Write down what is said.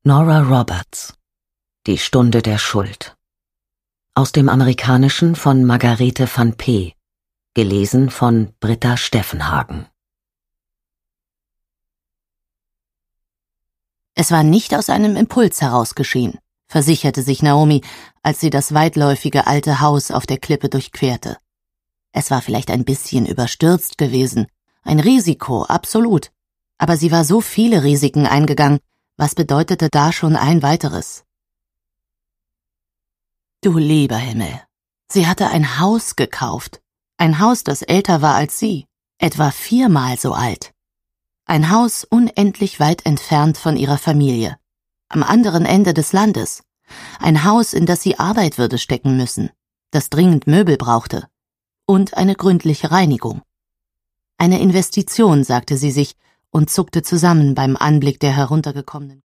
Nora Roberts. Die Stunde der Schuld. Aus dem Amerikanischen von Margarete van P. Gelesen von Britta Steffenhagen. Es war nicht aus einem Impuls heraus geschehen, versicherte sich Naomi, als sie das weitläufige alte Haus auf der Klippe durchquerte. Es war vielleicht ein bisschen überstürzt gewesen, ein Risiko, absolut, aber sie war so viele Risiken eingegangen, was bedeutete da schon ein weiteres? Du lieber Himmel, sie hatte ein Haus gekauft, ein Haus, das älter war als sie, etwa 4-mal so alt. Ein Haus unendlich weit entfernt von ihrer Familie, am anderen Ende des Landes. Ein Haus, in das sie Arbeit würde stecken müssen, das dringend Möbel brauchte. Und eine gründliche Reinigung. Eine Investition, sagte sie sich und zuckte zusammen beim Anblick der heruntergekommenen